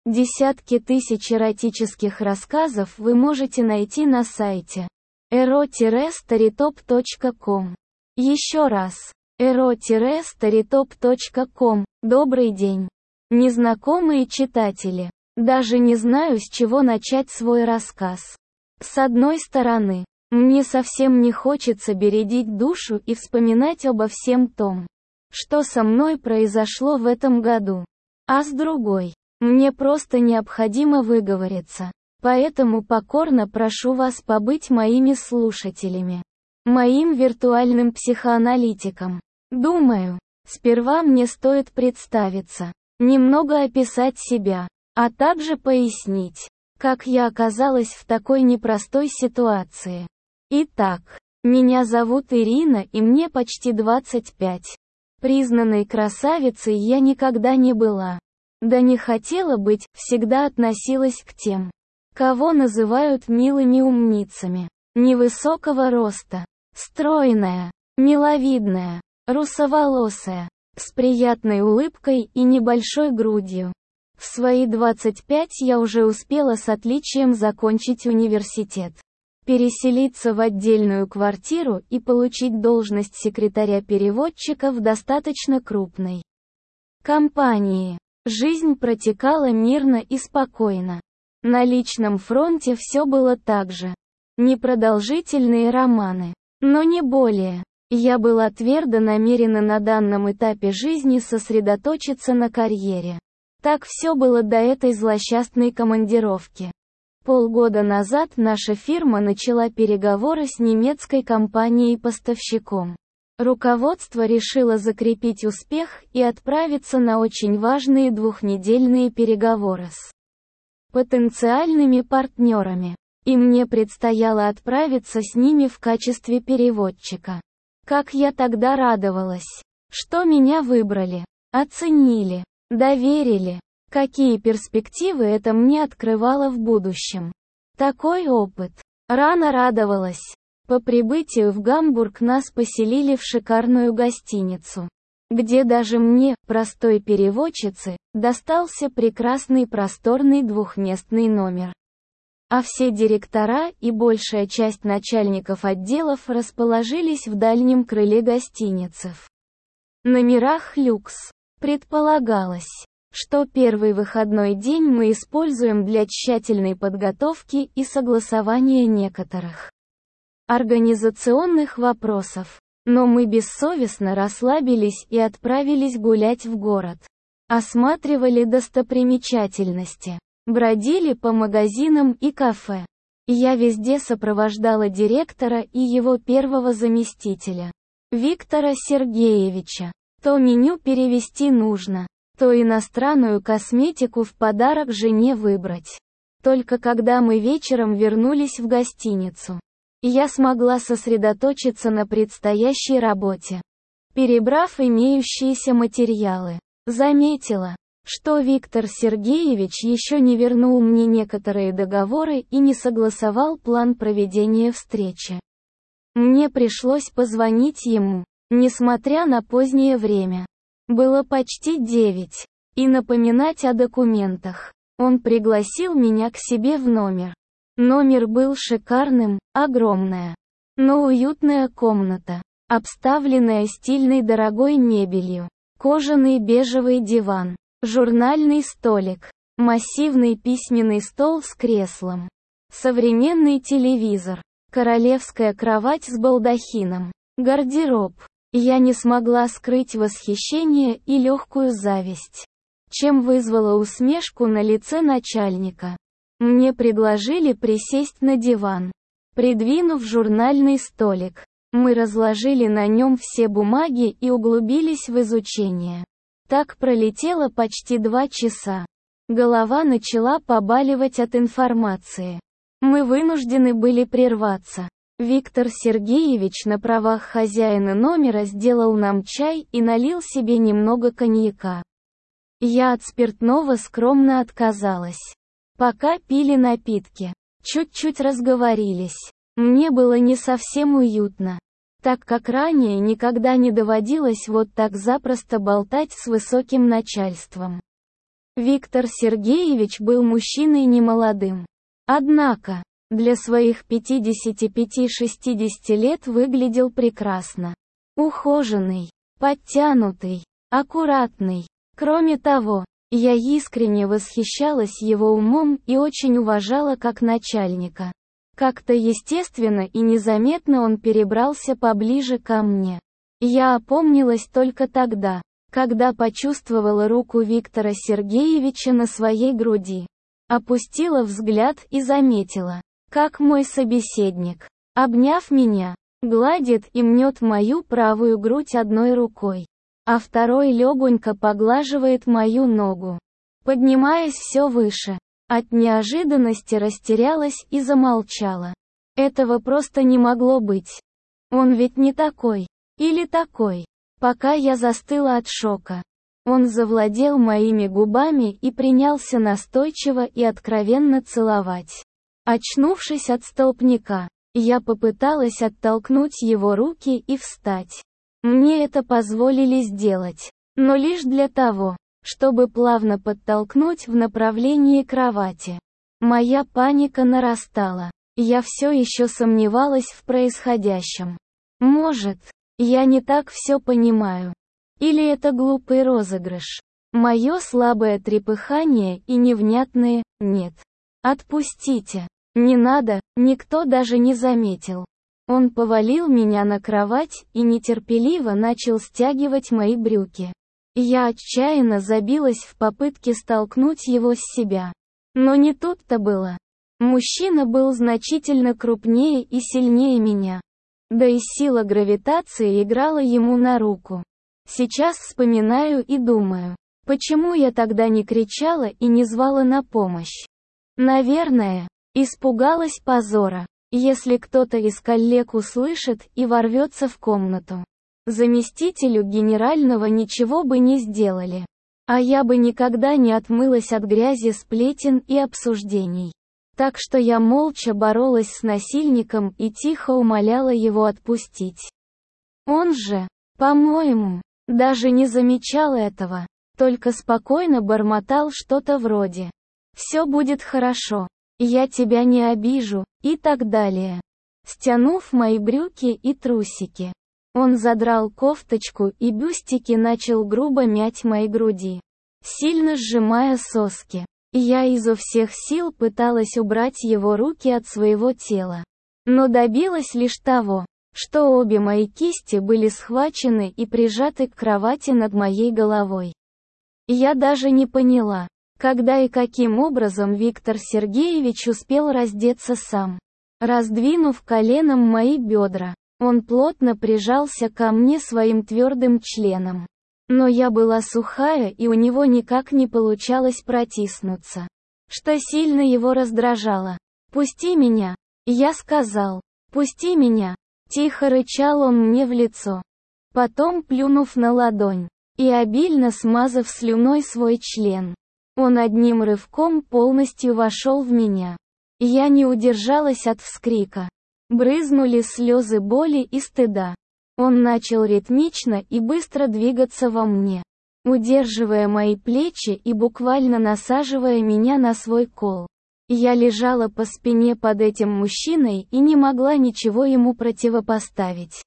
Десятки тысяч эротических рассказов вы можете найти на сайте ero-storytop.com. Еще раз. ero-storytop.com. Добрый день. Незнакомые читатели. Даже не знаю, с чего начать свой рассказ. С одной стороны, мне совсем не хочется бередить душу и вспоминать обо всем том, что со мной произошло в этом году. А с другой, мне просто необходимо выговориться. Поэтому покорно прошу вас побыть моими слушателями. Моим виртуальным психоаналитиком. Думаю, сперва мне стоит представиться, немного описать себя, а также пояснить, как я оказалась в такой непростой ситуации. Итак, меня зовут Ирина и мне почти 25. Признанной красавицей я никогда не была. Да не хотела быть, всегда относилась к тем, кого называют милыми умницами. Невысокого роста, стройная, миловидная, русоволосая, с приятной улыбкой и небольшой грудью. В свои 25 я уже успела с отличием закончить университет, переселиться в отдельную квартиру и получить должность секретаря-переводчика в достаточно крупной компании. Жизнь протекала мирно и спокойно. На личном фронте все было так же. Непродолжительные романы, но не более. Я была твердо намерена на данном этапе жизни сосредоточиться на карьере. Так все было до этой злосчастной командировки. Полгода назад наша фирма начала переговоры с немецкой компанией-поставщиком. Руководство решило закрепить успех и отправиться на очень важные двухнедельные переговоры с потенциальными партнерами. И мне предстояло отправиться с ними в качестве переводчика. Как я тогда радовалась, что меня выбрали, оценили, доверили. Какие перспективы это мне открывало в будущем. Такой опыт. Рано радовалась. По прибытию в Гамбург нас поселили в шикарную гостиницу, где даже мне, простой переводчице, достался прекрасный просторный двухместный номер. А все директора и большая часть начальников отделов расположились в дальнем крыле гостиницы. В номерах люкс. Предполагалось, что первый выходной день мы используем для тщательной подготовки и согласования некоторых организационных вопросов. Но мы бессовестно расслабились и отправились гулять в город. Осматривали достопримечательности. Бродили по магазинам и кафе. Я везде сопровождала директора и его первого заместителя, Виктора Сергеевича. То меню перевести нужно, то иностранную косметику в подарок жене выбрать. Только когда мы вечером вернулись в гостиницу, я смогла сосредоточиться на предстоящей работе. Перебрав имеющиеся материалы, заметила, что Виктор Сергеевич еще не вернул мне некоторые договоры и не согласовал план проведения встречи. Мне пришлось позвонить ему, несмотря на позднее время. Было почти 9, и напоминать о документах. Он пригласил меня к себе в номер. Номер был шикарным, огромная, но уютная комната, обставленная стильной дорогой мебелью, кожаный бежевый диван, журнальный столик, массивный письменный стол с креслом, современный телевизор, королевская кровать с балдахином, гардероб. Я не смогла скрыть восхищение и легкую зависть, чем вызвала усмешку на лице начальника. Мне предложили присесть на диван, придвинув журнальный столик. Мы разложили на нем все бумаги и углубились в изучение. Так пролетело почти 2 часа. Голова начала побаливать от информации. Мы вынуждены были прерваться. Виктор Сергеевич на правах хозяина номера сделал нам чай и налил себе немного коньяка. Я от спиртного скромно отказалась. Пока пили напитки, чуть-чуть разговорились. Мне было не совсем уютно, так как ранее никогда не доводилось вот так запросто болтать с высоким начальством. Виктор Сергеевич был мужчиной немолодым. Однако, для своих 55-60 лет выглядел прекрасно. Ухоженный, подтянутый, аккуратный. Кроме того, я искренне восхищалась его умом и очень уважала как начальника. Как-то естественно и незаметно он перебрался поближе ко мне. Я опомнилась только тогда, когда почувствовала руку Виктора Сергеевича на своей груди. Опустила взгляд и заметила, как мой собеседник, обняв меня, гладит и мнет мою правую грудь одной рукой, а второй легонько поглаживает мою ногу. Поднимаясь все выше, от неожиданности растерялась и замолчала. Этого просто не могло быть. Он ведь не такой. Или такой. Пока я застыла от шока. Он завладел моими губами и принялся настойчиво и откровенно целовать. Очнувшись от столбняка, я попыталась оттолкнуть его руки и встать. Мне это позволили сделать, но лишь для того, чтобы плавно подтолкнуть в направлении кровати. Моя паника нарастала. Я все еще сомневалась в происходящем. Может, я не так все понимаю. Или это глупый розыгрыш. Мое слабое трепыхание и невнятные «нет». Отпустите. Не надо, никто даже не заметил. Он повалил меня на кровать и нетерпеливо начал стягивать мои брюки. Я отчаянно забилась в попытке столкнуть его с себя. Но не тут-то было. Мужчина был значительно крупнее и сильнее меня. Да и сила гравитации играла ему на руку. Сейчас вспоминаю и думаю, почему я тогда не кричала и не звала на помощь. Наверное, испугалась позора, если кто-то из коллег услышит и ворвется в комнату. Заместителю генерального ничего бы не сделали. А я бы никогда не отмылась от грязи сплетен и обсуждений. Так что я молча боролась с насильником и тихо умоляла его отпустить. Он же, по-моему, даже не замечал этого, только спокойно бормотал что-то вроде «Все будет хорошо, я тебя не обижу» и так далее. Стянув мои брюки и трусики, он задрал кофточку и бюстики начал грубо мять мои груди, сильно сжимая соски. Я изо всех сил пыталась убрать его руки от своего тела, но добилась лишь того, что обе мои кисти были схвачены и прижаты к кровати над моей головой. Я даже не поняла, когда и каким образом Виктор Сергеевич успел раздеться сам. Раздвинув коленом мои бедра, он плотно прижался ко мне своим твердым членом. Но я была сухая и у него никак не получалось протиснуться, что сильно его раздражало. «Пусти меня!» Я сказал. «Пусти меня!» Тихо рычал он мне в лицо. Потом, плюнув на ладонь и обильно смазав слюной свой член, он одним рывком полностью вошел в меня. Я не удержалась от вскрика. Брызнули слезы боли и стыда. Он начал ритмично и быстро двигаться во мне, удерживая мои плечи и буквально насаживая меня на свой кол. Я лежала по спине под этим мужчиной и не могла ничего ему противопоставить.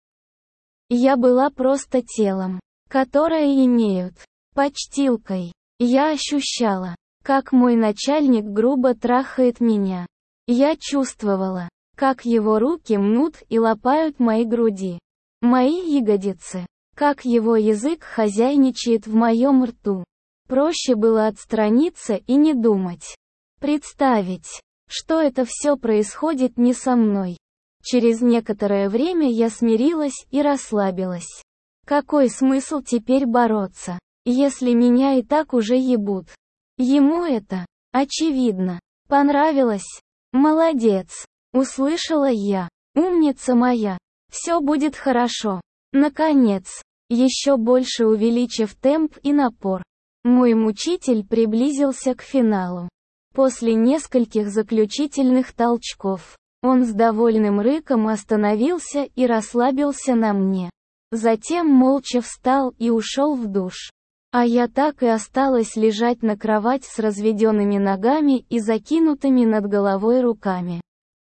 Я была просто телом, которое имеют, подстилкой. Я ощущала, как мой начальник грубо трахает меня. Я чувствовала, как его руки мнут и лапают мои груди. Мои ягодицы, как его язык хозяйничает в моем рту. Проще было отстраниться и не думать. Представить, что это все происходит не со мной. Через некоторое время я смирилась и расслабилась. Какой смысл теперь бороться, если меня и так уже ебут? Ему это, очевидно, понравилось. Молодец, услышала я. Умница моя. Все будет хорошо. Наконец, еще больше увеличив темп и напор, мой мучитель приблизился к финалу. После нескольких заключительных толчков, он с довольным рыком остановился и расслабился на мне. Затем молча встал и ушел в душ. А я так и осталась лежать на кровать с разведенными ногами и закинутыми над головой руками.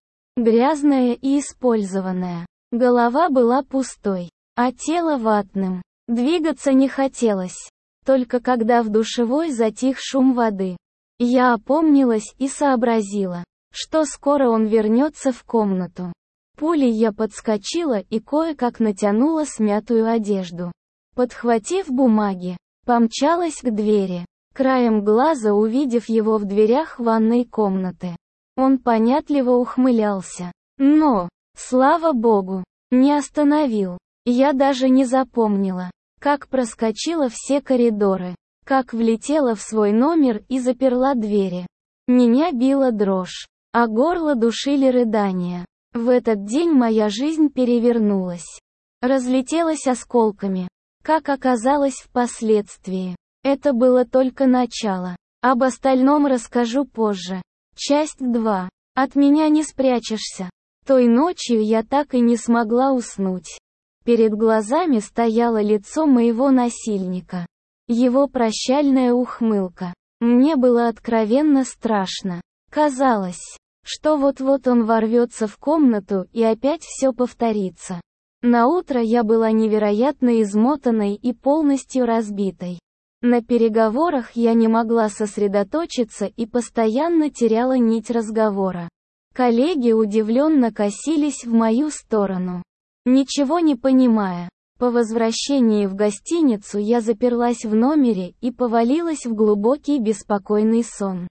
Грязная и использованная. Голова была пустой, а тело ватным. Двигаться не хотелось. Только когда в душевой затих шум воды, я опомнилась и сообразила, что скоро он вернется в комнату. Пулей я подскочила и кое-как натянула смятую одежду. Подхватив бумаги, помчалась к двери, краем глаза увидев его в дверях ванной комнаты. Он понятливо ухмылялся, но, слава богу, не остановил. Я даже не запомнила, как проскочила все коридоры, как влетела в свой номер и заперла двери. Меня била дрожь, а горло душили рыдания. В этот день моя жизнь перевернулась. Разлетелась осколками, как оказалось впоследствии. Это было только начало. Об остальном расскажу позже. Часть 2. От меня не спрячешься. Той ночью я так и не смогла уснуть. Перед глазами стояло лицо моего насильника. Его прощальная ухмылка. Мне было откровенно страшно. Казалось, что вот-вот он ворвется в комнату и опять все повторится. Наутро я была невероятно измотанной и полностью разбитой. На переговорах я не могла сосредоточиться и постоянно теряла нить разговора. Коллеги удивленно косились в мою сторону, ничего не понимая. По возвращении в гостиницу я заперлась в номере и повалилась в глубокий беспокойный сон.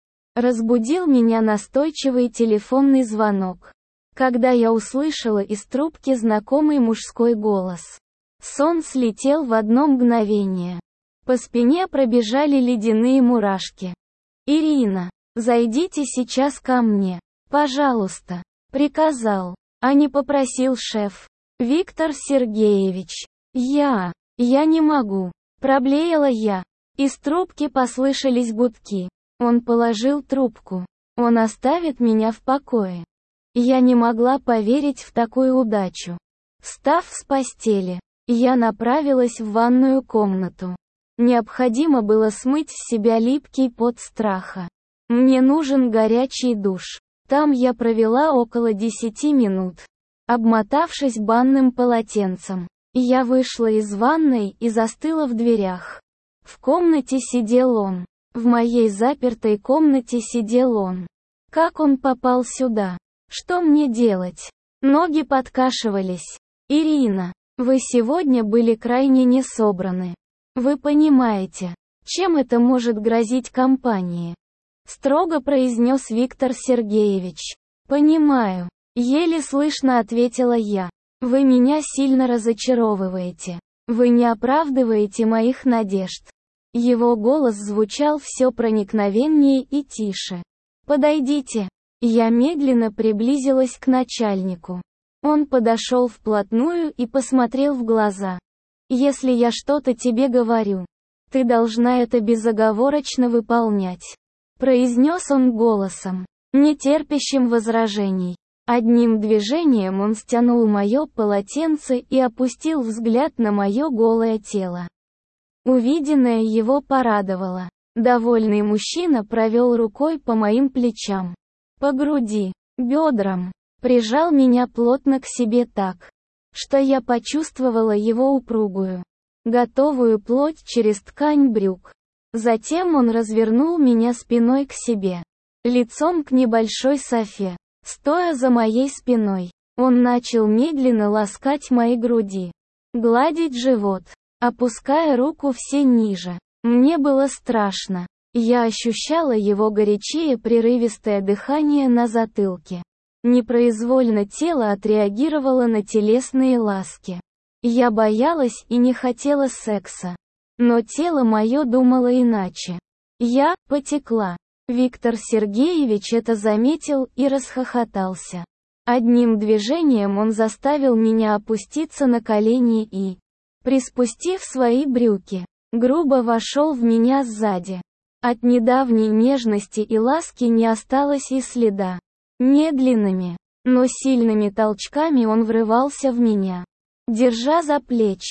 Разбудил меня настойчивый телефонный звонок, когда я услышала из трубки знакомый мужской голос. Сон слетел в одно мгновение. По спине пробежали ледяные мурашки. «Ирина, зайдите сейчас ко мне, пожалуйста», — приказал, а не попросил шеф. «Виктор Сергеевич, я не могу», — проблеяла я. Из трубки послышались гудки. Он положил трубку. Он оставит меня в покое. Я не могла поверить в такую удачу. Встав с постели, я направилась в ванную комнату. Необходимо было смыть с себя липкий пот страха. Мне нужен горячий душ. Там я провела около 10 минут, обмотавшись банным полотенцем. Я вышла из ванной и застыла в дверях. В комнате сидел он. В моей запертой комнате сидел он. Как он попал сюда? Что мне делать? Ноги подкашивались. «Ирина, вы сегодня были крайне несобраны. Вы понимаете, чем это может грозить компании?» Строго произнес Виктор Сергеевич. «Понимаю», — еле слышно ответила я. «Вы меня сильно разочаровываете. Вы не оправдываете моих надежд». Его голос звучал все проникновеннее и тише. «Подойдите». Я медленно приблизилась к начальнику. Он подошел вплотную и посмотрел в глаза. «Если я что-то тебе говорю, ты должна это безоговорочно выполнять», — произнес он голосом, не терпящим возражений. Одним движением он стянул мое полотенце и опустил взгляд на мое голое тело. Увиденное его порадовало. Довольный мужчина провел рукой по моим плечам, по груди, бедрам, прижал меня плотно к себе так, что я почувствовала его упругую, готовую плоть через ткань брюк. Затем он развернул меня спиной к себе, лицом к небольшой софе. Стоя за моей спиной, он начал медленно ласкать мои груди, гладить живот, опуская руку все ниже. Мне было страшно. Я ощущала его горячее прерывистое дыхание на затылке. Непроизвольно тело отреагировало на телесные ласки. Я боялась и не хотела секса. Но тело мое думало иначе. Я потекла. Виктор Сергеевич это заметил и расхохотался. Одним движением он заставил меня опуститься на колени и, приспустив свои брюки, грубо вошел в меня сзади. От недавней нежности и ласки не осталось и следа. Медленными, но сильными толчками он врывался в меня, держа за плечи,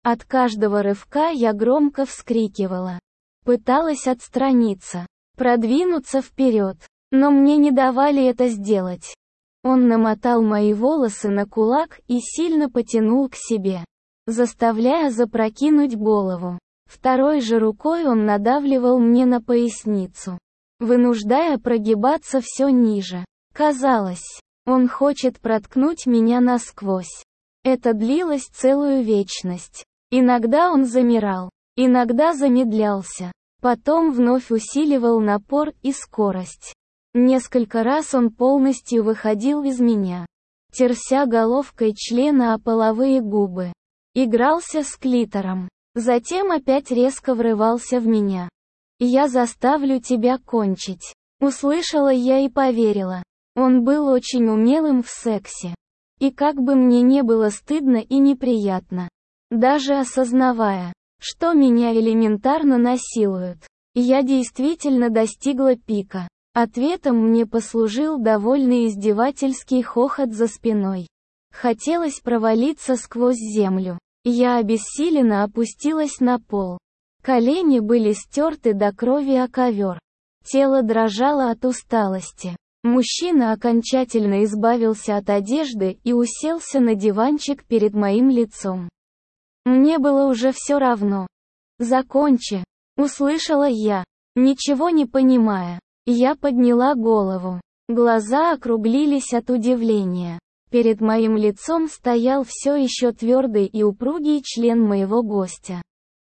От каждого рывка я громко вскрикивала. Пыталась отстраниться, продвинуться вперед, но мне не давали это сделать. Он намотал мои волосы на кулак и сильно потянул к себе, заставляя запрокинуть голову. Второй же рукой он надавливал мне на поясницу, вынуждая прогибаться все ниже. Казалось, он хочет проткнуть меня насквозь. Это длилось целую вечность. Иногда он замирал, иногда замедлялся, потом вновь усиливал напор и скорость. Несколько раз он полностью выходил из меня, терся головкой члена о половые губы. Игрался с клитором. Затем опять резко врывался в меня. «Я заставлю тебя кончить». Услышала я и поверила. Он был очень умелым в сексе. И как бы мне не было стыдно и неприятно, даже осознавая, что меня элементарно насилуют, я действительно достигла пика. Ответом мне послужил довольный издевательский хохот за спиной. Хотелось провалиться сквозь землю. Я обессиленно опустилась на пол. Колени были стерты до крови о ковер. Тело дрожало от усталости. Мужчина окончательно избавился от одежды и уселся на диванчик перед моим лицом. Мне было уже все равно. «Закончи», — услышала я, ничего не понимая. Я подняла голову. Глаза округлились от удивления. Перед моим лицом стоял все еще твердый и упругий член моего гостя.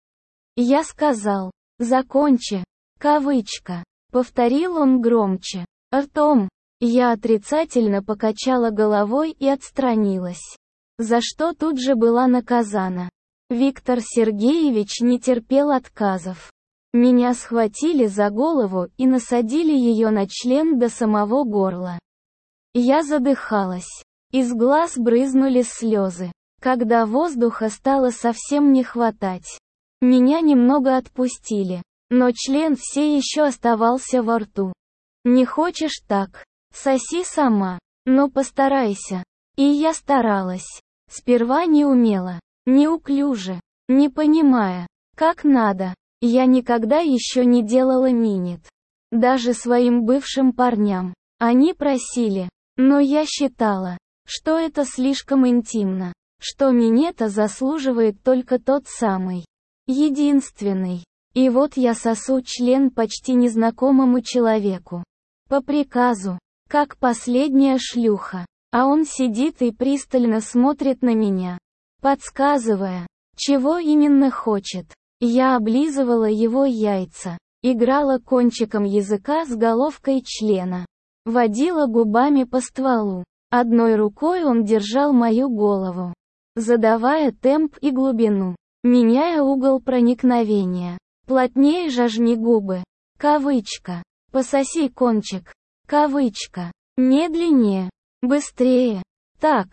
Я сказал: «Закончи», кавычка. Повторил он громче. Ртом. Я отрицательно покачала головой и отстранилась. За что тут же была наказана. Виктор Сергеевич не терпел отказов. Меня схватили за голову и насадили ее на член до самого горла. Я задыхалась. Из глаз брызнули слезы. Когда воздуха стало совсем не хватать, меня немного отпустили, но член все еще оставался во рту. «Не хочешь так? Соси сама. Но постарайся». И я старалась. Сперва не умела, неуклюже, не понимая, как надо. Я никогда еще не делала минет. Даже своим бывшим парням. Они просили. Но я считала, что это слишком интимно. Что минета заслуживает только тот самый. Единственный. И вот я сосу член почти незнакомому человеку. По приказу. Как последняя шлюха. А он сидит и пристально смотрит на меня, подсказывая, чего именно хочет. Я облизывала его яйца, играла кончиком языка с головкой члена, водила губами по стволу. Одной рукой он держал мою голову, задавая темп и глубину, меняя угол проникновения. «Плотнее жажни губы», кавычка. «Пососи кончик», кавычка. «Медленнее, быстрее, так,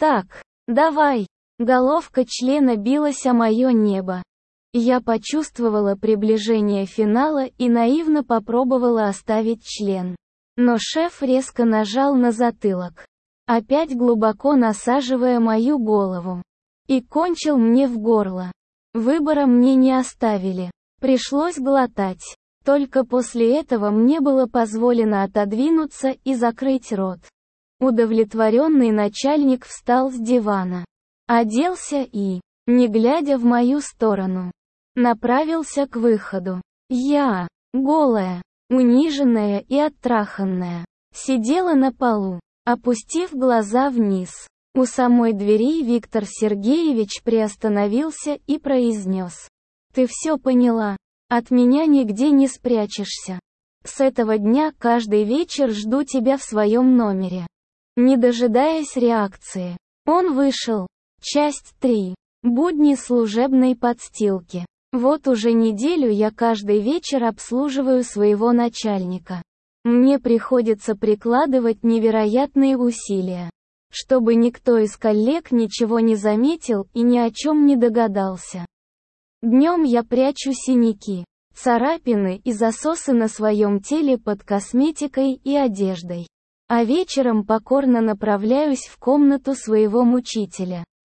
давай». Головка члена билась о мое небо. Я почувствовала приближение финала и наивно попробовала оставить член. Но шеф резко нажал на затылок, опять глубоко насаживая мою голову. И кончил мне в горло. Выбора мне не оставили. Пришлось глотать. Только после этого мне было позволено отодвинуться и закрыть рот. Удовлетворенный начальник встал с дивана, оделся и, не глядя в мою сторону, направился к выходу. Я, голая, униженная и оттраханная, сидела на полу, опустив глаза вниз. У самой двери Виктор Сергеевич приостановился и произнес: «Ты все поняла? От меня нигде не спрячешься. С этого дня каждый вечер жду тебя в своем номере». Не дожидаясь реакции, он вышел. Часть 3. Будни служебной подстилки. Вот уже неделю я каждый вечер обслуживаю своего начальника. Мне приходится прикладывать невероятные усилия, чтобы никто из коллег ничего не заметил и ни о чем не догадался. Днем я прячу синяки, царапины и засосы на своем теле под косметикой и одеждой. А вечером покорно направляюсь в комнату своего мучителя.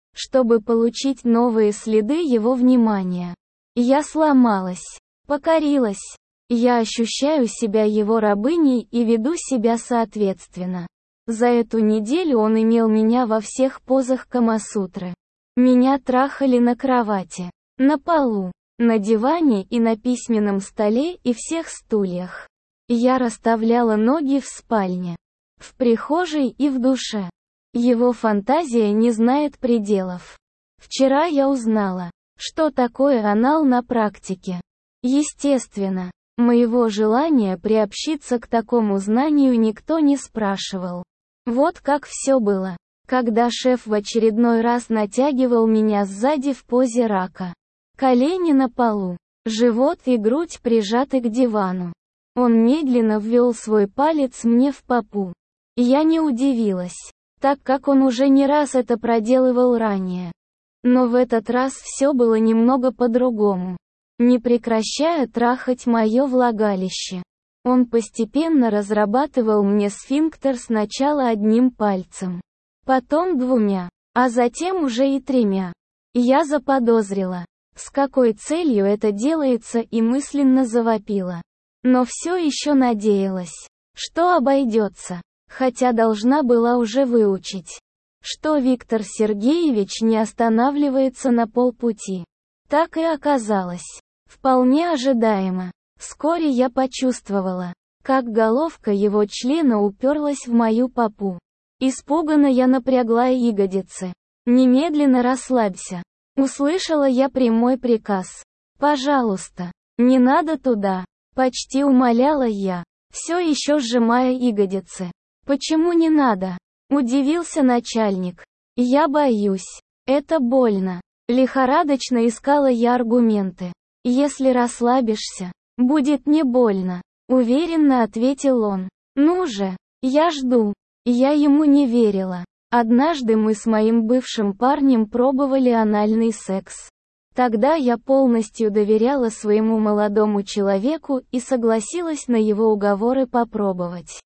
чтобы получить новые следы его внимания. Я сломалась, покорилась. Я ощущаю себя его рабыней и веду себя соответственно. За эту неделю он имел меня во всех позах Камасутры. Меня трахали на кровати, на полу, на диване и на письменном столе и всех стульях. Я расставляла ноги в спальне, в прихожей и в душе. Его фантазия не знает пределов. Вчера я узнала, что такое анал на практике. Естественно, моего желания приобщиться к такому знанию никто не спрашивал. Вот как все было, когда шеф в очередной раз натягивал меня сзади в позе рака. Колени на полу, живот и грудь прижаты к дивану. Он медленно ввел свой палец мне в попу. Я не удивилась, так как он уже не раз это проделывал ранее. Но в этот раз все было немного по-другому. Не прекращая трахать мое влагалище, он постепенно разрабатывал мне сфинктер сначала одним пальцем, потом двумя, а затем уже и тремя. Я заподозрила, с какой целью это делается, и мысленно завопила. Но все еще надеялась, что обойдется, хотя должна была уже выучить, что Виктор Сергеевич не останавливается на полпути. Так и оказалось. Вполне ожидаемо. Вскоре я почувствовала, как головка его члена уперлась в мою попу. Испуганно я напрягла ягодицы. «Немедленно расслабься». Услышала я прямой приказ. «Пожалуйста, не надо туда», — почти умоляла я, все еще сжимая ягодицы. «Почему не надо?» — удивился начальник. «Я боюсь. Это больно». Лихорадочно искала я аргументы. «Если расслабишься, будет не больно», — уверенно ответил он. «Ну же, я жду». Я ему не верила. Однажды мы с моим бывшим парнем пробовали анальный секс. Тогда я полностью доверяла своему молодому человеку и согласилась на его уговоры попробовать.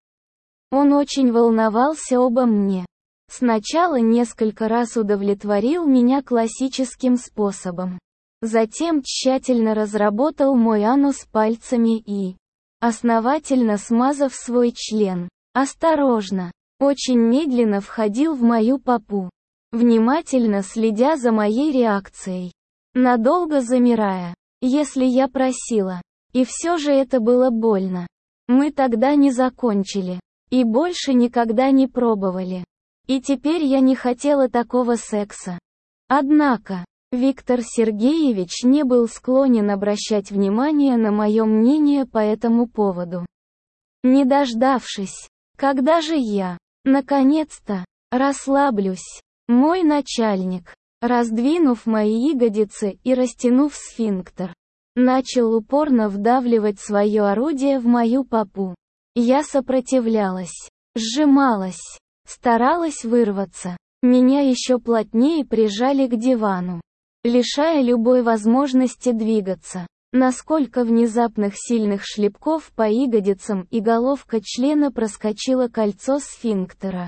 Он очень волновался обо мне. Сначала несколько раз удовлетворил меня классическим способом. Затем тщательно разработал мой анус пальцами и, основательно смазав свой член, осторожно, очень медленно входил в мою попу, внимательно следя за моей реакцией, надолго замирая, если я просила. И все же это было больно. Мы тогда не закончили, и больше никогда не пробовали. И теперь я не хотела такого секса. Однако, Виктор Сергеевич не был склонен обращать внимание на мое мнение по этому поводу. Не дождавшись, когда же я, наконец-то, расслаблюсь, мой начальник, раздвинув мои ягодицы и растянув сфинктер, начал упорно вдавливать свое орудие в мою попу. Я сопротивлялась, сжималась, старалась вырваться. Меня еще плотнее прижали к дивану, лишая любой возможности двигаться. Насколько внезапных сильных шлепков по ягодицам и головка члена проскочило кольцо сфинктера,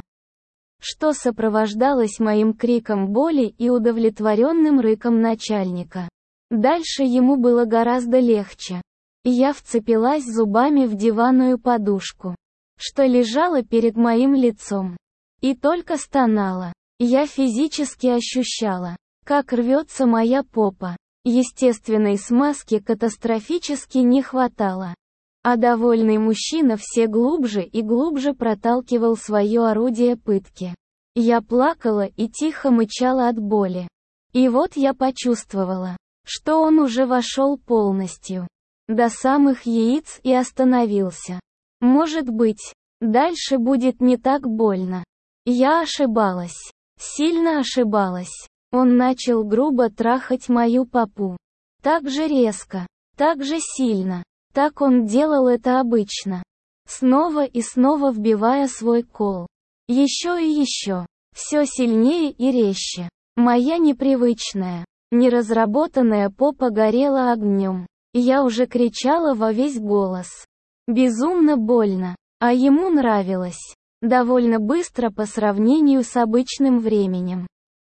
что сопровождалось моим криком боли и удовлетворенным рыком начальника. Дальше ему было гораздо легче. Я вцепилась зубами в диванную подушку, что лежала перед моим лицом, и только стонала. Я физически ощущала, как рвется моя попа. Естественной смазки катастрофически не хватало. А довольный мужчина все глубже и глубже проталкивал свое орудие пытки. Я плакала и тихо мычала от боли. И вот я почувствовала, что он уже вошел полностью, до самых яиц, и остановился. Может быть, дальше будет не так больно. Я ошибалась. Сильно ошибалась. Он начал грубо трахать мою попу. Так же резко, так же сильно. Так он делал это обычно. Снова и снова вбивая свой кол. Еще и еще. Все сильнее и резче. Моя непривычная, неразработанная попа горела огнем. Я уже кричала во весь голос. Безумно больно. А ему нравилось. Довольно быстро по сравнению с обычным временем.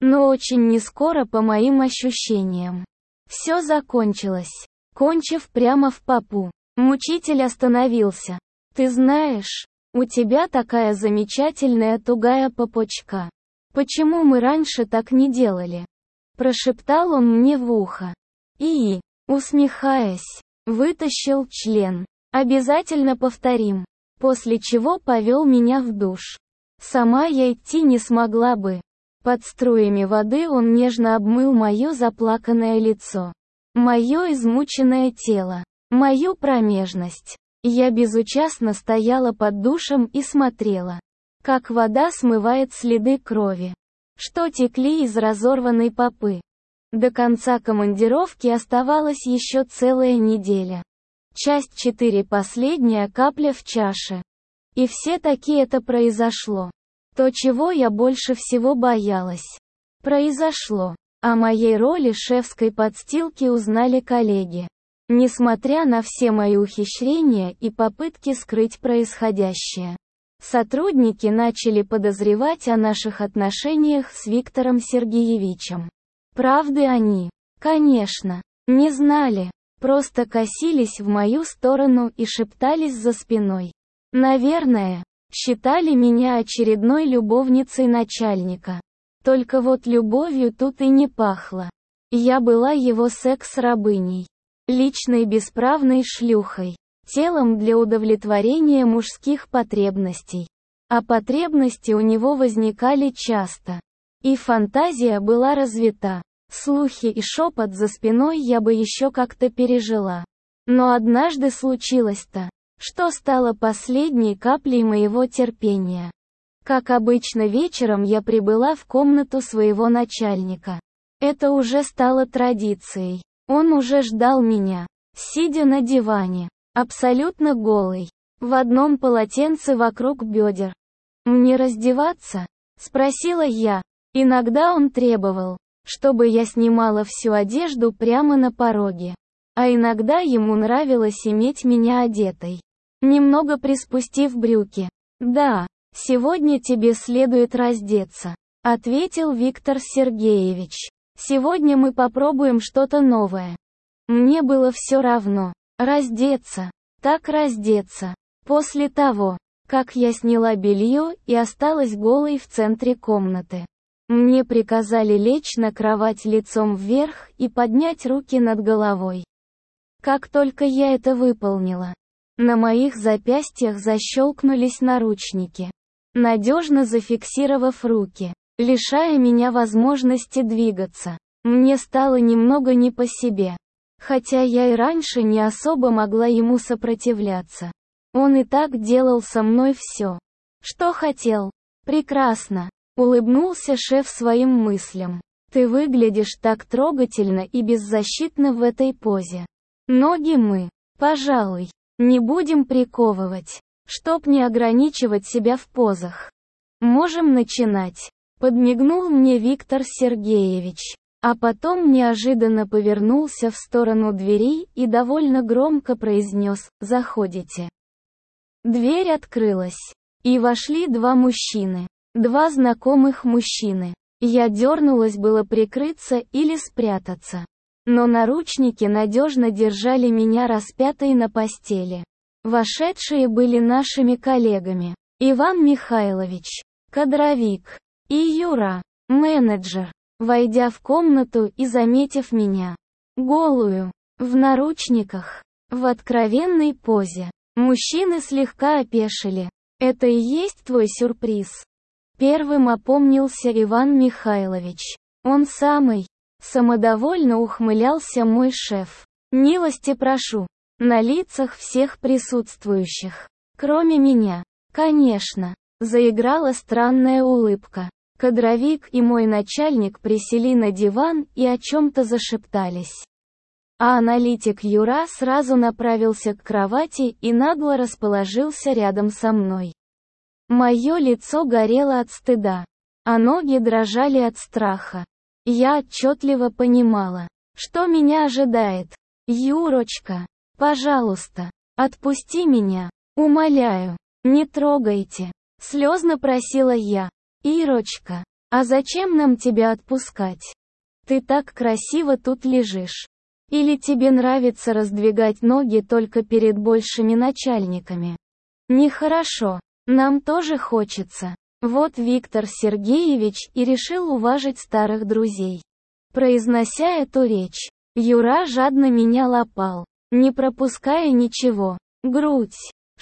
Но очень нескоро по моим ощущениям. Все закончилось. Кончив прямо в попу. Мучитель остановился. «Ты знаешь, у тебя такая замечательная тугая попочка. Почему мы раньше так не делали?» Прошептал он мне в ухо. И, усмехаясь, вытащил член. «Обязательно повторим». После чего повел меня в душ. Сама я идти не смогла бы. Под струями воды он нежно обмыл мое заплаканное лицо, мое измученное тело, мою промежность. Я безучастно стояла под душем и смотрела, как вода смывает следы крови, что текли из разорванной попы. До конца командировки оставалась еще целая неделя. Часть 4, последняя капля в чаше. И все-таки это произошло. То, чего я больше всего боялась. Произошло. О моей роли шефской подстилки узнали коллеги. Несмотря на все мои ухищрения и попытки скрыть происходящее, сотрудники начали подозревать о наших отношениях с Виктором Сергеевичем. Правды они, конечно, не знали, просто косились в мою сторону и шептались за спиной. Наверное, считали меня очередной любовницей начальника. Только вот любовью тут и не пахло. Я была его секс-рабыней. Личной бесправной шлюхой. Телом для удовлетворения мужских потребностей. А потребности у него возникали часто. И фантазия была развита. Слухи и шепот за спиной я бы еще как-то пережила. Но однажды случилось-то, что стало последней каплей моего терпения. Как обычно вечером я прибыла в комнату своего начальника. Это уже стало традицией. Он уже ждал меня, сидя на диване, абсолютно голый, в одном полотенце вокруг бедер. «Мне раздеваться?» — спросила я. Иногда он требовал, чтобы я снимала всю одежду прямо на пороге. А иногда ему нравилось иметь меня одетой, немного приспустив брюки. «Да, сегодня тебе следует раздеться», — ответил Виктор Сергеевич. «Сегодня мы попробуем что-то новое». Мне было все равно. Раздеться. Так раздеться. После того, как я сняла белье и осталась голой в центре комнаты. Мне приказали лечь на кровать лицом вверх и поднять руки над головой. Как только я это выполнила, на моих запястьях защелкнулись наручники, надежно зафиксировав руки, лишая меня возможности двигаться. Мне стало немного не по себе. Хотя я и раньше не особо могла ему сопротивляться. Он и так делал со мной все, что хотел. Прекрасно. Улыбнулся шеф своим мыслям. Ты выглядишь так трогательно и беззащитно в этой позе. Ноги мы, пожалуй, не будем приковывать, чтоб не ограничивать себя в позах. Можем начинать. Подмигнул мне Виктор Сергеевич. А потом неожиданно повернулся в сторону двери и довольно громко произнес: «Заходите». Дверь открылась. И вошли два мужчины. Два знакомых мужчины. Я дернулась было прикрыться или спрятаться. Но наручники надежно держали меня распятой на постели. Вошедшие были нашими коллегами. Иван Михайлович, кадровик, и Юра, менеджер. Войдя в комнату и заметив меня, голую, в наручниках, в откровенной позе, мужчины слегка опешили. «Это и есть твой сюрприз?» Первым опомнился Иван Михайлович. Он самый. Самодовольно ухмылялся мой шеф. «Милости прошу». На лицах всех присутствующих, кроме меня, конечно, заиграла странная улыбка. Кадровик и мой начальник присели на диван и о чем-то зашептались. А аналитик Юра сразу направился к кровати и нагло расположился рядом со мной. Мое лицо горело от стыда, а ноги дрожали от страха. Я отчетливо понимала, что меня ожидает. «Юрочка, пожалуйста, отпусти меня, умоляю, не трогайте», — слезно просила я. «Ирочка, А зачем нам тебя отпускать? Ты так красиво тут лежишь. Или тебе нравится раздвигать ноги только перед большими начальниками? Нехорошо. Нам тоже хочется. Вот Виктор Сергеевич и решил уважить старых друзей. Произнося эту речь, Юра жадно меня лапал, не пропуская ничего. Грудь,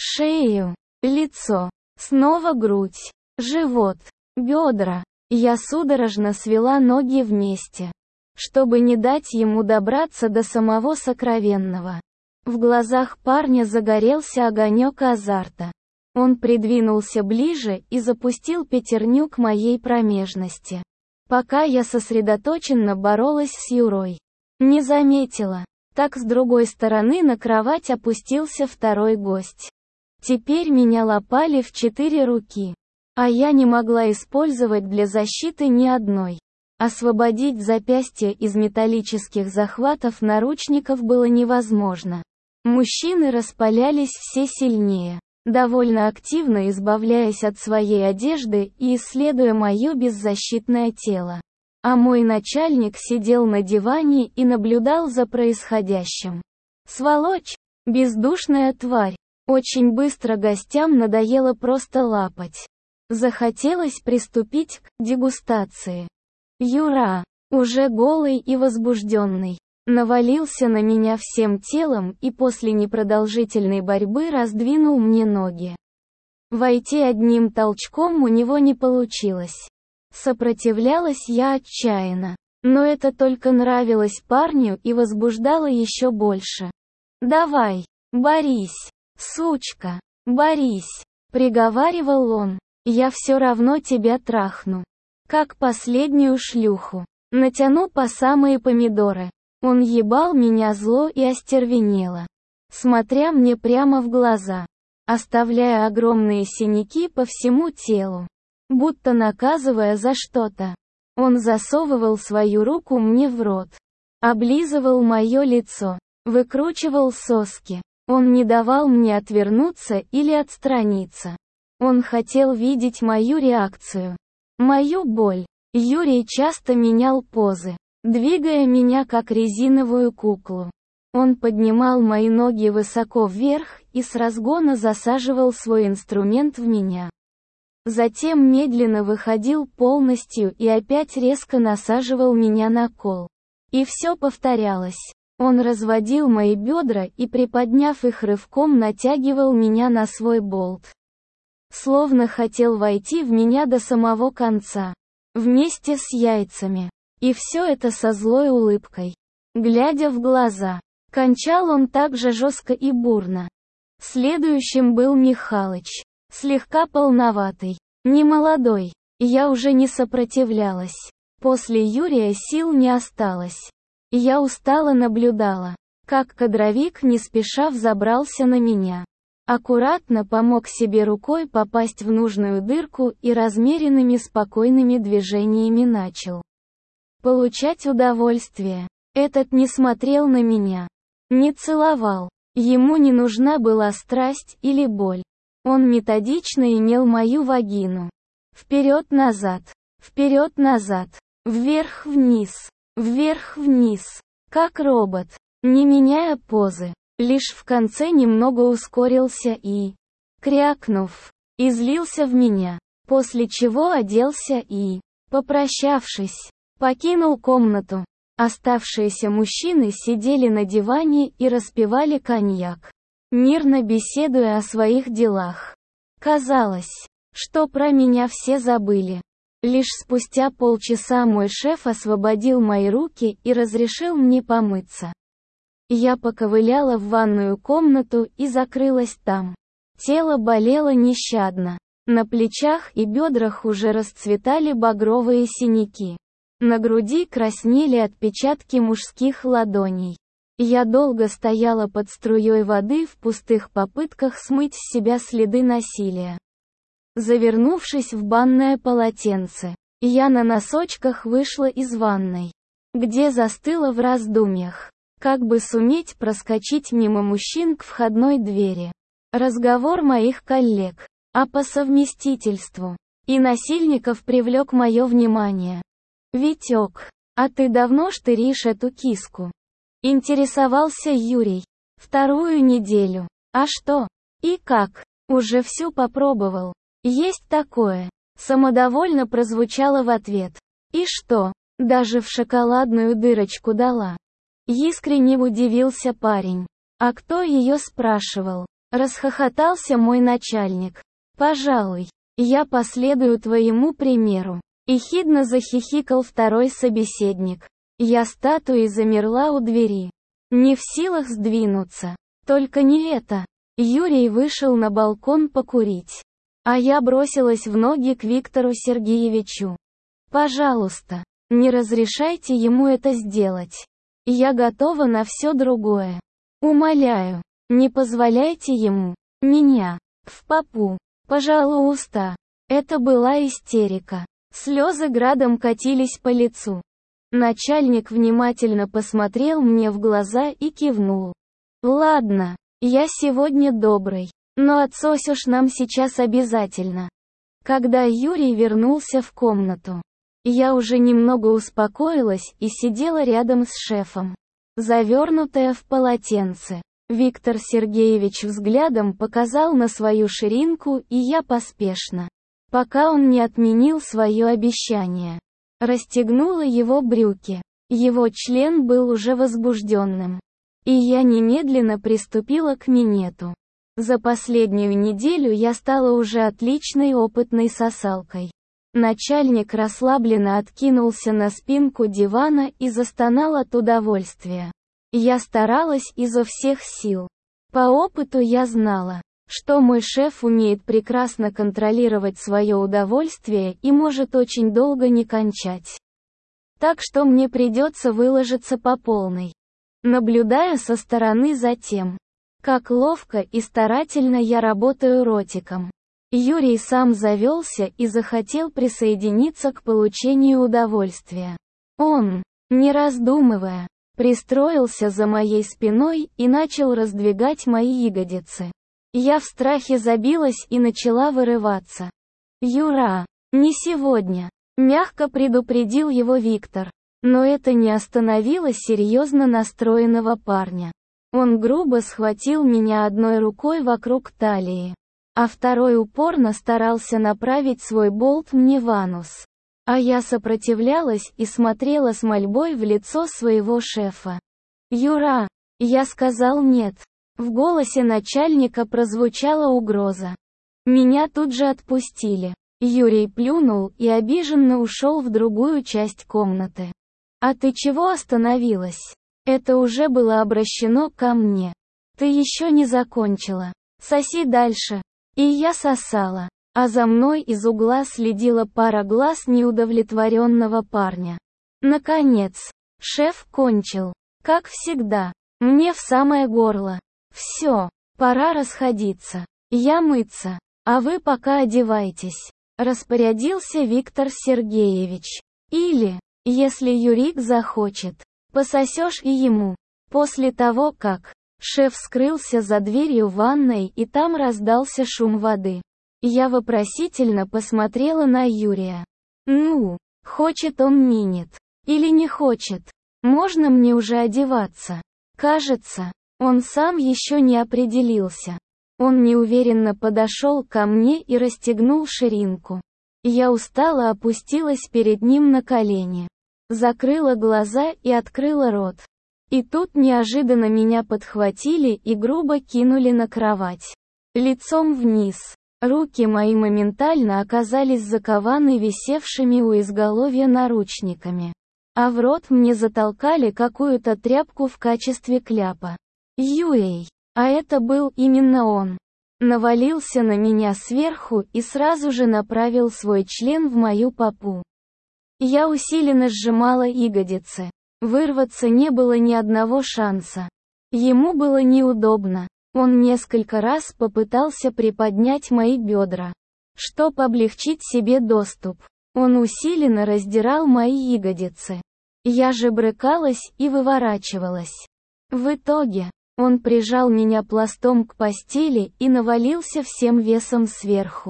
шею, лицо, снова грудь, живот, бедра. Я судорожно свела ноги вместе, чтобы не дать ему добраться до самого сокровенного. В глазах парня загорелся огонек азарта. Он придвинулся ближе и запустил пятерню к моей промежности. Пока я сосредоточенно боролась с Юрой. Не заметила. Так с другой стороны на кровать опустился второй гость. Теперь меня лапали в 4 руки. А я не могла использовать для защиты ни одной. Освободить запястье из металлических захватов наручников было невозможно. Мужчины распалялись все сильнее, довольно активно избавляясь от своей одежды и исследуя мое беззащитное тело. А мой начальник сидел на диване и наблюдал за происходящим. Сволочь! Бездушная тварь! Очень быстро гостям надоело просто лапать. Захотелось приступить к дегустации. Юра, уже голый и возбужденный, навалился на меня всем телом и после непродолжительной борьбы раздвинул мне ноги. Войти одним толчком у него не получилось. Сопротивлялась я отчаянно, но это только нравилось парню и возбуждало еще больше. «Давай, борись, сучка, борись», — приговаривал он, — «я все равно тебя трахну. Как последнюю шлюху. Натяну по самые помидоры». Он ебал меня зло и остервенело, смотря мне прямо в глаза, оставляя огромные синяки по всему телу, будто наказывая за что-то. Он засовывал свою руку мне в рот, облизывал мое лицо, выкручивал соски. Он не давал мне отвернуться или отстраниться. Он хотел видеть мою реакцию, мою боль. Юрий часто менял позы, двигая меня как резиновую куклу. Он поднимал мои ноги высоко вверх и с разгона засаживал свой инструмент в меня. Затем медленно выходил полностью и опять резко насаживал меня на кол. И все повторялось. Он разводил мои бедра и, приподняв их рывком, натягивал меня на свой болт. Словно хотел войти в меня до самого конца, вместе с яйцами. И все это со злой улыбкой. Глядя в глаза. Кончал он так же жестко и бурно. Следующим был Михалыч. Слегка полноватый. Немолодой. Я уже не сопротивлялась. После Юрия сил не осталось. Я устало наблюдала, как кадровик не спеша взобрался на меня. Аккуратно помог себе рукой попасть в нужную дырку и размеренными спокойными движениями начал получать удовольствие. Этот не смотрел на меня, не целовал. Ему не нужна была страсть или боль. Он методично имел мою вагину. Вперед-назад, вперед-назад, вверх-вниз, вверх-вниз, как робот, не меняя позы. Лишь в конце немного ускорился и, крякнув, излился в меня, после чего оделся и, попрощавшись, покинул комнату. Оставшиеся мужчины сидели на диване и распивали коньяк, мирно беседуя о своих делах. Казалось, что про меня все забыли. Лишь спустя полчаса мой шеф освободил мои руки и разрешил мне помыться. Я поковыляла в ванную комнату и закрылась там. Тело болело нещадно. На плечах и бедрах уже расцветали багровые синяки. На груди краснели отпечатки мужских ладоней. Я долго стояла под струей воды в пустых попытках смыть с себя следы насилия. Завернувшись в банное полотенце, я на носочках вышла из ванной, где застыла в раздумьях. Как бы суметь проскочить мимо мужчин к входной двери? Разговор моих коллег. А по совместительству И насильников привлек мое внимание. «Витек, а ты давно штыришь эту киску?» Интересовался Юрий. «2 неделю. А что? И как? Уже всю попробовал?» «Есть такое». Самодовольно прозвучало в ответ. «И что? Даже в шоколадную дырочку дала?» Искренне удивился парень. «А кто ее спрашивал?» Расхохотался мой начальник. «Пожалуй, я последую твоему примеру». Ехидно захихикал второй собеседник. Я статуей замерла у двери. Не в силах сдвинуться. Только не это. Юрий вышел на балкон покурить. А я бросилась в ноги к Виктору Сергеевичу. «Пожалуйста, не разрешайте ему это сделать. Я готова на все другое. Умоляю, не позволяйте ему, меня, в попу. Пожалуйста». Это была истерика. Слезы градом катились по лицу. Начальник внимательно посмотрел мне в глаза и кивнул. «Ладно, я сегодня добрый, но отсосешь нам сейчас обязательно». Когда Юрий вернулся в комнату, я уже немного успокоилась и сидела рядом с шефом, завернутая в полотенце. Виктор Сергеевич взглядом показал на свою ширинку, и я поспешно, пока он не отменил свое обещание, расстегнула его брюки. Его член был уже возбужденным. И я немедленно приступила к минету. За последнюю неделю я стала уже отличной опытной сосалкой. Начальник расслабленно откинулся на спинку дивана и застонал от удовольствия. Я старалась изо всех сил. По опыту я знала, что мой шеф умеет прекрасно контролировать свое удовольствие и может очень долго не кончать. Так что мне придется выложиться по полной. Наблюдая со стороны за тем, как ловко и старательно я работаю ротиком, Юрий сам завелся и захотел присоединиться к получению удовольствия. Он, не раздумывая, пристроился за моей спиной и начал раздвигать мои ягодицы. Я в страхе забилась и начала вырываться. «Юра, не сегодня», — мягко предупредил его Виктор. Но это не остановило серьезно настроенного парня. Он грубо схватил меня одной рукой вокруг талии, а второй упорно старался направить свой болт мне в анус. А я сопротивлялась и смотрела с мольбой в лицо своего шефа. «Юра!» Я сказал нет. В голосе начальника прозвучала угроза. Меня тут же отпустили. Юрий плюнул и обиженно ушел в другую часть комнаты. «А ты чего остановилась?» Это уже было обращено ко мне. «Ты еще не закончила. Соси дальше». И я сосала. А за мной из угла следила пара глаз неудовлетворенного парня. Наконец, шеф кончил. Как всегда. Мне в самое горло. Все, пора расходиться. Я мыться. А вы пока одевайтесь. Распорядился Виктор Сергеевич. Или, если Юрик захочет, пососешь и ему. После того, как шеф скрылся за дверью ванной и там раздался шум воды, я вопросительно посмотрела на Юрия. Ну, хочет он минет. Или не хочет. Можно мне уже одеваться? Кажется, он сам еще не определился. Он неуверенно подошел ко мне и расстегнул ширинку. Я устало опустилась перед ним на колени. Закрыла глаза и открыла рот. И тут неожиданно меня подхватили и грубо кинули на кровать. Лицом вниз. Руки мои моментально оказались закованы висевшими у изголовья наручниками. А в рот мне затолкали какую-то тряпку в качестве кляпа. Юрий, а это был именно он, навалился на меня сверху и сразу же направил свой член в мою попу. Я усиленно сжимала ягодицы. Вырваться не было ни одного шанса. Ему было неудобно. Он несколько раз попытался приподнять мои бедра, чтоб облегчить себе доступ. Он усиленно раздирал мои ягодицы. Я же брыкалась и выворачивалась. В итоге, он прижал меня пластом к постели и навалился всем весом сверху.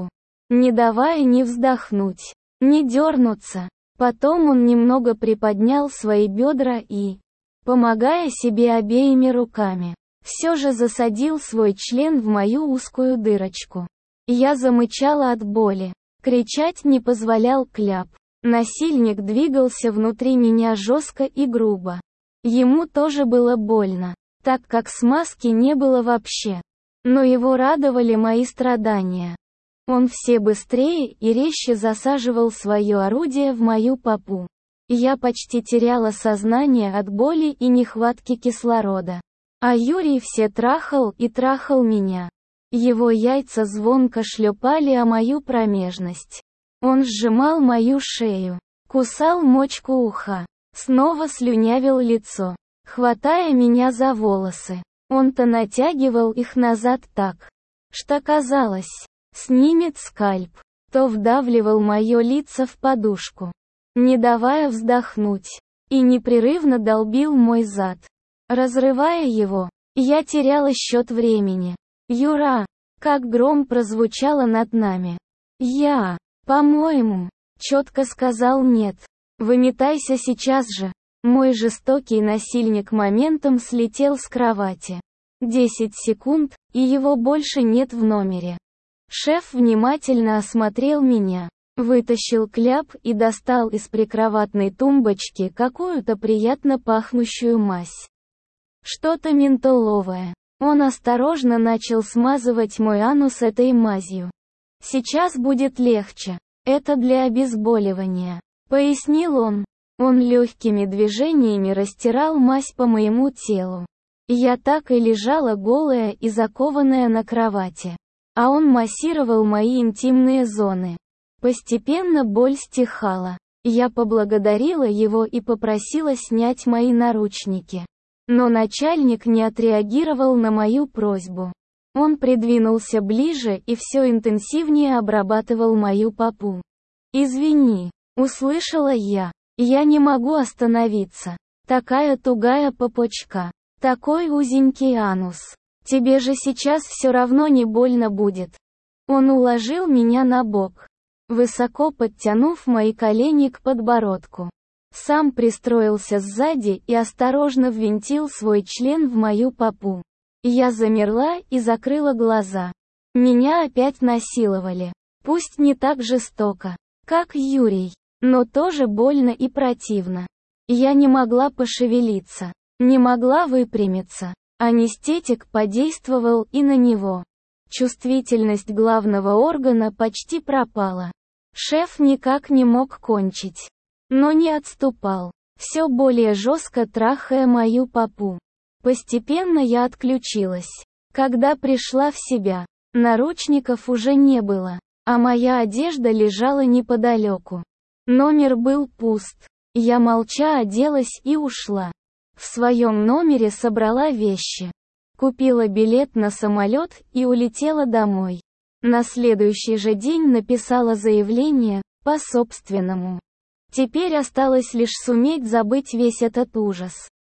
не давая ни вздохнуть, ни дернуться. Потом он немного приподнял свои бедра и, помогая себе обеими руками, все же засадил свой член в мою узкую дырочку. Я замычала от боли. Кричать не позволял кляп. Насильник двигался внутри меня жестко и грубо. Ему тоже было больно, так как смазки не было вообще. Но его радовали мои страдания. Он все быстрее и резче засаживал свое орудие в мою попу. Я почти теряла сознание от боли и нехватки кислорода. А Юрий все трахал и трахал меня. Его яйца звонко шлепали о мою промежность. Он сжимал мою шею, кусал мочку уха, снова слюнявил лицо, хватая меня за волосы. Он-то натягивал их назад так, что казалось, снимет скальп, то вдавливал мое лицо в подушку, не давая вздохнуть, и непрерывно долбил мой зад. Разрывая его, я теряла счет времени. «Юра!» Как гром прозвучало над нами. «Я, по-моему», четко сказал «нет». «Выметайся сейчас же». Мой жестокий насильник моментом слетел с кровати. 10 секунд, и его больше нет в номере. Шеф внимательно осмотрел меня, вытащил кляп и достал из прикроватной тумбочки какую-то приятно пахнущую мазь. Что-то ментоловое. Он осторожно начал смазывать мой анус этой мазью. «Сейчас будет легче. Это для обезболивания», — пояснил он. Он легкими движениями растирал мазь по моему телу. Я так и лежала голая и закованная на кровати. А он массировал мои интимные зоны. Постепенно боль стихала. Я поблагодарила его и попросила снять мои наручники. Но начальник не отреагировал на мою просьбу. Он придвинулся ближе и все интенсивнее обрабатывал мою попу. «Извини», — услышала я. «Я не могу остановиться. Такая тугая попочка. Такой узенький анус. Тебе же сейчас все равно не больно будет». Он уложил меня на бок, высоко подтянув мои колени к подбородку. Сам пристроился сзади и осторожно ввинтил свой член в мою попу. Я замерла и закрыла глаза. Меня опять насиловали. Пусть не так жестоко, как Юрий, но тоже больно и противно. Я не могла пошевелиться, не могла выпрямиться. Анестетик подействовал и на него. Чувствительность главного органа почти пропала. Шеф никак не мог кончить. Но не отступал, все более жестко трахая мою попу. Постепенно я отключилась. Когда пришла в себя, наручников уже не было, а моя одежда лежала неподалеку. Номер был пуст. Я молча оделась и ушла. В своем номере собрала вещи. Купила билет на самолет и улетела домой. На следующий же день написала заявление, по собственному. Теперь осталось лишь суметь забыть весь этот ужас.